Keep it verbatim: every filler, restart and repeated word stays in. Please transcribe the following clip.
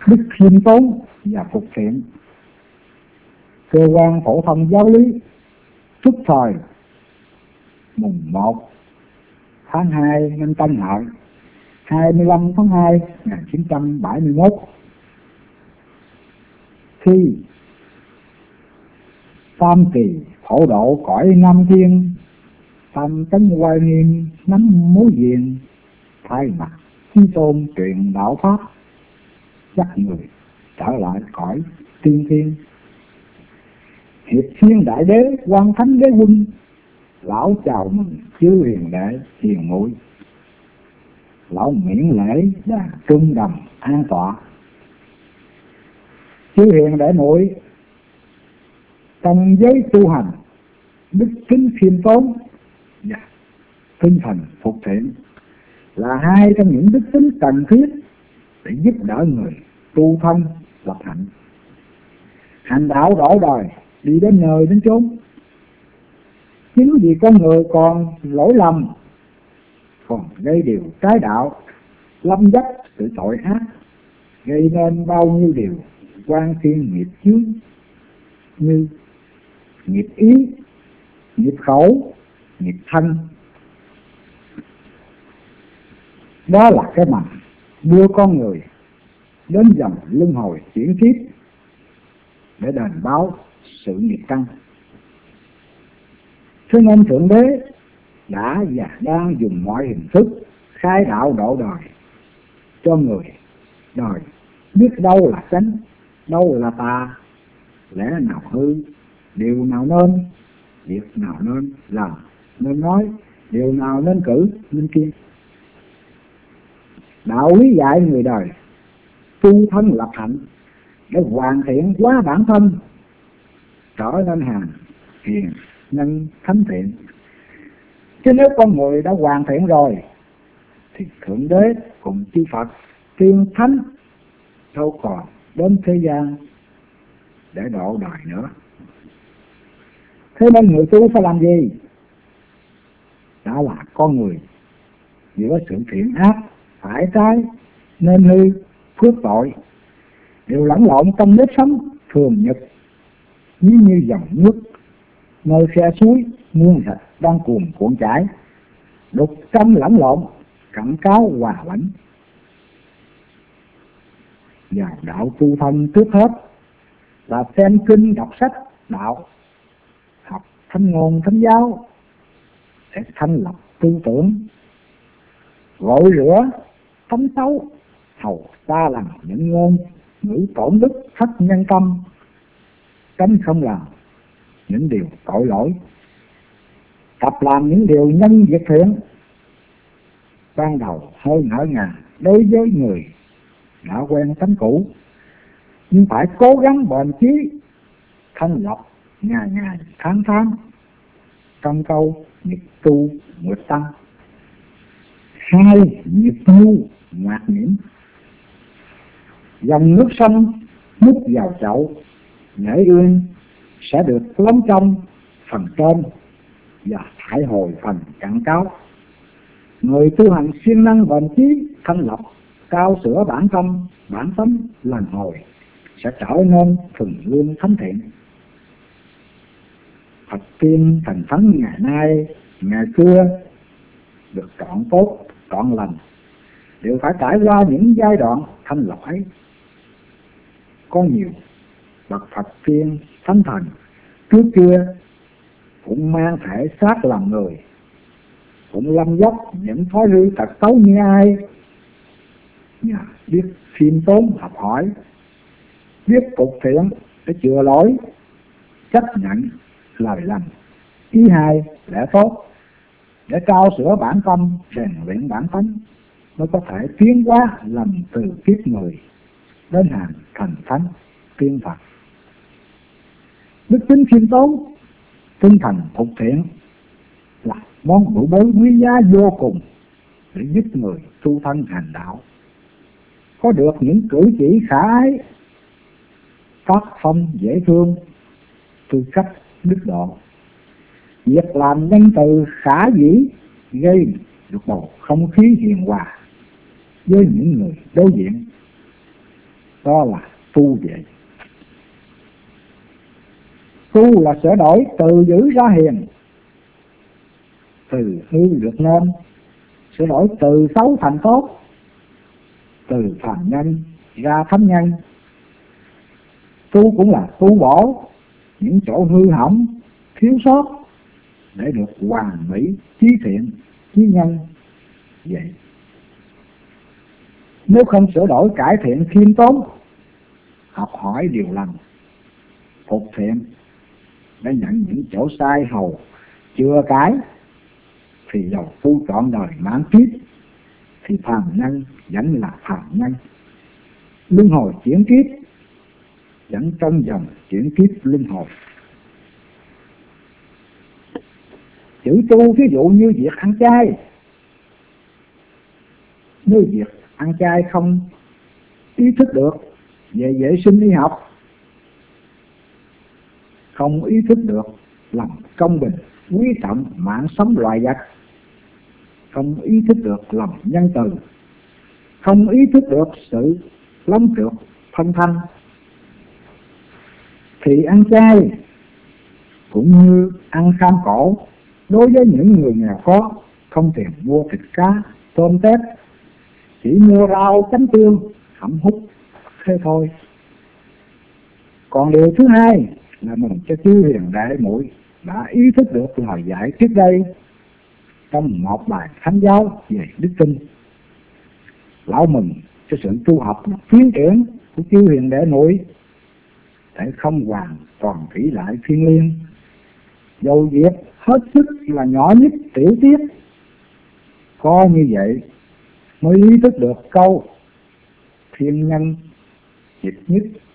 đức khiêm tốn và phục thiện. Cơ quan phổ thông giáo lý xuất thời mùng một tháng hai năm Tân Hợi, hai mươi lăm tháng hai năm một nghìn chín trăm bảy mươi mốt, khi tam kỳ phổ độ cõi Nam Thiên, tam tấn oai nghiêm nắm mối diện, thay mặt chí tôn truyền đạo pháp, dắt người trở lại cõi tiên thiên. Hiệp thiên đại đế quan thánh đế quân, lão chào mừng chư hiền đệ hiền muội. Lão miễn lễ và trung đầm an tọa. Chư hiền đệ muội, trong giới tu hành, đức tính khiêm tốn và tinh thần phục thiện là hai trong những đức tính cần thiết để giúp đỡ người tu thân lập hạnh, hành đạo độ đời, đi đến nơi đến chốn. Chính vì con người còn lỗi lầm, còn gây điều trái đạo, lâm dấp sự tội ác, gây nên bao nhiêu điều quan thiên nghiệp chướng như nghiệp ý, nghiệp khẩu, nghiệp thân. Đó là cái mầm đưa con người đến dòng luân hồi chuyển kiếp để đền báo sự nghiệp căn. Cho nên Thượng Đế đã và đang dùng mọi hình thức khai đạo độ đời cho người đời biết đâu là chánh, đâu là tà, lẽ nào hư, điều nào nên, việc nào nên làm, nên nói, điều nào nên cử, nên kiêng. Đạo lý dạy người đời tu thân lập hạnh để hoàn thiện hóa bản thân, trở nên hàng hiền nhân thánh thiện. Chứ nếu con người đã hoàn thiện rồi thì Thượng Đế cùng chư Phật tiên thánh đâu còn đến thế gian để độ đời nữa. Thế nên người tu phải làm gì? Đã là con người giữa sự thiện ác, phải trái, nên hư, phước tội đều lẫn lộn trong nếp sống thường nhật, như như dòng nước nơi khe suối muôn thịt đang cuồn cuộn chảy, đục trong lẫn lộn, cặn cáo hòa lẫn. Vào đạo tu thân trước hết là xem kinh đọc sách đạo, học thánh ngôn thánh giáo để thanh lọc tư tưởng, gội rửa tánh xấu, hầu ta làm những ngôn ngữ tổn đức thất nhân tâm, tránh không làm những điều tội lỗi, tập làm những điều nhân việc thiện. Ban đầu hơi ngỡ ngàng đối với người đã quen tánh cũ, nhưng phải cố gắng bền chí thanh lọc ngày ngày tháng tháng, trong câu nghiệp tu nguyệt tăng, hai nghiệp nhu ngoạt nhiễm. Dòng nước sông múc vào chậu, nhảy uyên sẽ được lóng trong phần trên và thải hồi phần cạn cáo. Người tu hành siêng năng bền chí thanh lọc, cao sửa bản tâm, bản tánh lần hồi sẽ trở nên thuần lương thánh thiện. Phật tiên thần thánh ngày nay, ngày xưa được chọn tốt, chọn lành đều phải trải qua những giai đoạn thanh lọc ấy. Có nhiều bậc Phật tiên thánh thần trước kia cũng mang thể xác làm người, cũng lâm dốc những thói hư tật xấu như ai, nhờ biết khiêm tốn học hỏi, biết phục thiện để chừa lỗi, chấp nhận lời lành, ý hay lẽ tốt để cao sửa bản tâm, rèn luyện bản tánh, mới có thể tiến hóa làm từ kiếp người đến hàng thành thánh tiên Phật. Đức tính khiêm tốn, tinh thần phục thiện là món hữu bối quý giá vô cùng để giúp người tu thân hành đạo có được những cử chỉ khả ái, tác phong dễ thương, tư cách đức độ. Việc làm nhân từ khả dĩ gây được bầu không khí hiền hòa với những người đối diện. đó là tu về. Tu là sửa đổi từ dữ ra hiền, từ hư được nên, sửa đổi từ xấu thành tốt, từ phàm nhân ra thánh nhân. Tu cũng là tu bổ những chỗ hư hỏng, thiếu sót để được hoàn mỹ, trí thiện, trí nhân vậy. Nếu không sửa đổi cải thiện khiêm tốn, học hỏi điều lành, phục thiện để nhận những chỗ sai hầu chưa cải, thì dầu tu trọn đời mãn kiếp thì phàm nhân vẫn là phàm nhân, luân hồi chuyển kiếp vẫn trong dòng chuyển kiếp luân hồi. Chữ tu ví dụ như việc ăn chay. Nếu việc ăn chay không ý thức được về vệ sinh y học, không ý thức được lòng công bình, quý trọng mạng sống loài vật, không ý thức được lòng nhân từ, không ý thức được sự lóng trượt phân thanh, thì ăn chay cũng như ăn kham cổ đối với những người nghèo khó, không tiền mua thịt cá, tôm tép, chỉ mua rau chấm tương, hẩm hút thế thôi. Còn điều thứ hai là mừng cho chư hiền đại muội đã ý thức được lời dạy trước đây trong một bài thánh giáo về đức tin. Lão mừng cho sự tu học tiến triển của chư hiền đệ muội để không hoàn toàn kỹ lại thiên liêng, dầu việc hết sức là nhỏ nhất tiểu tiết. Có như vậy mới ý thức được câu thiên nhân dịch nhất